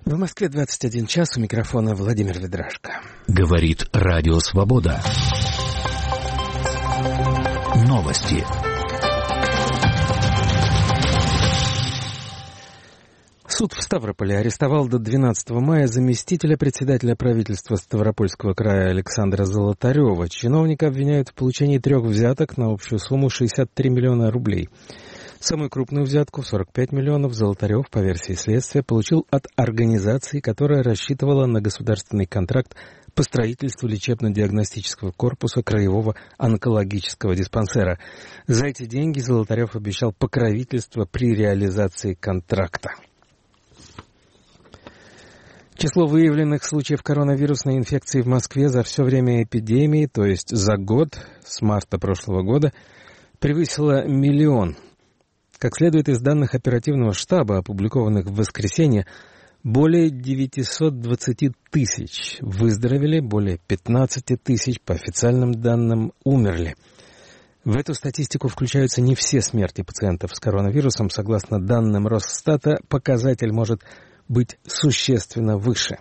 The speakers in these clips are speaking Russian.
В Москве 21 час, у микрофона Владимир Ведрашко. Говорит Радио Свобода. Новости. Суд в Ставрополе арестовал до 12 мая заместителя председателя правительства Ставропольского края Александра Золотарева. Чиновника обвиняют в получении 3 взяток на общую сумму 63 миллиона рублей. Самую крупную взятку, 45 миллионов, Золотарев, по версии следствия, получил от организации, которая рассчитывала на государственный контракт по строительству лечебно-диагностического корпуса Краевого онкологического диспансера. За эти деньги Золотарев обещал покровительство при реализации контракта. Число выявленных случаев коронавирусной инфекции в Москве за все время эпидемии, то есть за год, с марта прошлого года, превысило 1 миллион. Как следует из данных оперативного штаба, опубликованных в воскресенье, более 920 тысяч выздоровели, более 15 тысяч, по официальным данным, умерли. В эту статистику включаются не все смерти пациентов с коронавирусом. Согласно данным Росстата, показатель может быть существенно выше.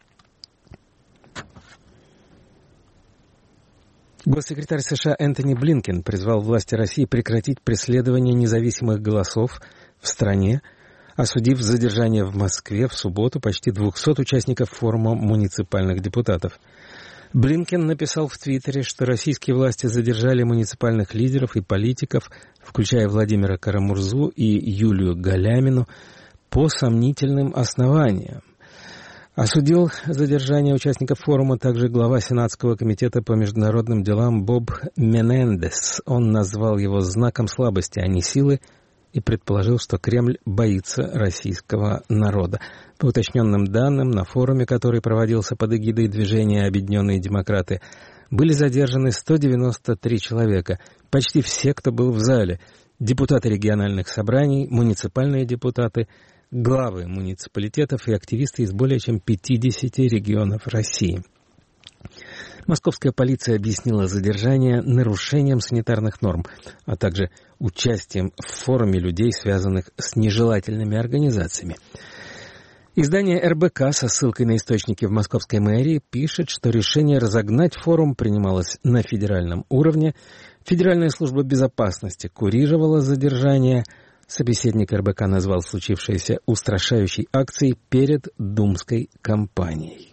Госсекретарь США Энтони Блинкен призвал власти России прекратить преследование независимых голосов в стране, осудив задержание в Москве в субботу почти 200 участников форума муниципальных депутатов. Блинкен написал в Твиттере, что российские власти задержали муниципальных лидеров и политиков, включая Владимира Карамурзу и Юлию Галямину, по сомнительным основаниям. Осудил задержание участников форума также глава Сенатского комитета по международным делам Боб Менендес. Он назвал его знаком слабости, а не силы, и предположил, что Кремль боится российского народа. По уточненным данным, на форуме, который проводился под эгидой движения «Объединенные демократы», были задержаны 193 человека, почти все, кто был в зале. Депутаты региональных собраний, муниципальные депутаты, главы муниципалитетов и активисты из более чем 50 регионов России. Московская полиция объяснила задержание нарушением санитарных норм, а также участием в форуме людей, связанных с нежелательными организациями. Издание РБК со ссылкой на источники в московской мэрии пишет, что решение разогнать форум принималось на федеральном уровне. Федеральная служба безопасности курировала задержание. Собеседник РБК назвал случившееся устрашающей акцией перед думской кампанией.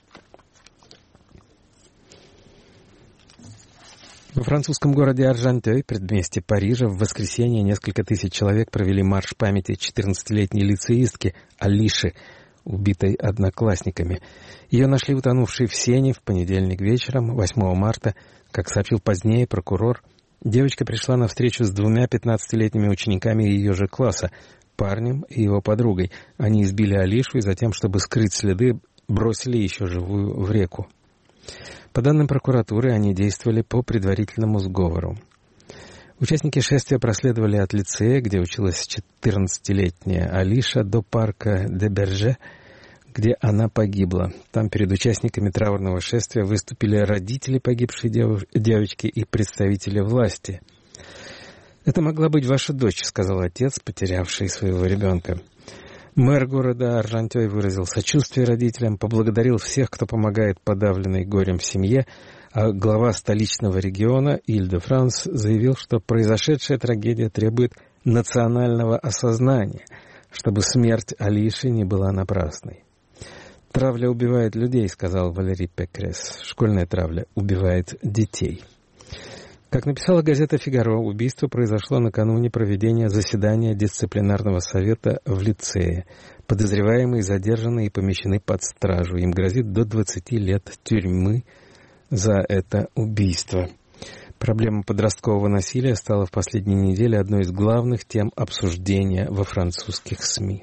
Во французском городе Аржантёй, предместье Парижа, в воскресенье несколько тысяч человек провели марш памяти 14-летней лицеистки Алиши, убитой одноклассниками. Ее нашли утонувшей в Сене в понедельник вечером, 8 марта. Как сообщил позднее прокурор, девочка пришла на встречу с 2 15-летними учениками ее же класса, парнем и его подругой. Они избили Алишу и затем, чтобы скрыть следы, бросили еще живую в реку. По данным прокуратуры, они действовали по предварительному сговору. Участники шествия проследовали от лицея, где училась 14-летняя Алиша, до парка де Берже, где она погибла. Там перед участниками траурного шествия выступили родители погибшей девочки и представители власти. «Это могла быть ваша дочь», — сказал отец, потерявший своего ребенка. Мэр города Аржантёй выразил сочувствие родителям, поблагодарил всех, кто помогает подавленной горем семье, а глава столичного региона Иль-де-Франс заявил, что произошедшая трагедия требует национального осознания, чтобы смерть Алиши не была напрасной. «Травля убивает людей», — сказал Валерий Пекрес. «Школьная травля убивает детей». Как написала газета «Фигаро», убийство произошло накануне проведения заседания дисциплинарного совета в лицее. Подозреваемые задержаны и помещены под стражу. Им грозит до 20 лет тюрьмы за это убийство. Проблема подросткового насилия стала в последние недели одной из главных тем обсуждения во французских СМИ.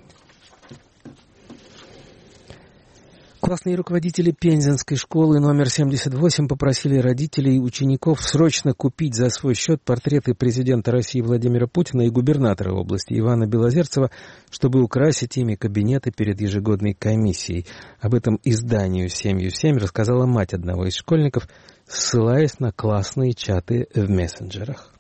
Классные руководители Пензенской школы номер 78 попросили родителей и учеников срочно купить за свой счет портреты президента России Владимира Путина и губернатора области Ивана Белозерцева, чтобы украсить ими кабинеты перед ежегодной комиссией. Об этом изданию «Семью-7» рассказала мать одного из школьников, ссылаясь на классные чаты в мессенджерах.